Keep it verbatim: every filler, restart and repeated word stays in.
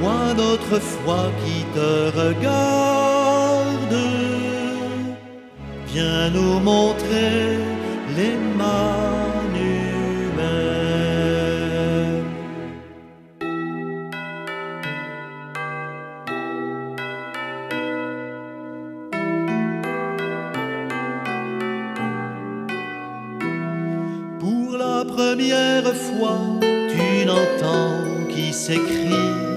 toi d'autrefois qui te regarde, viens nous montrer l'Emmanuel. Pour la première fois, tu n'entends qui s'écrie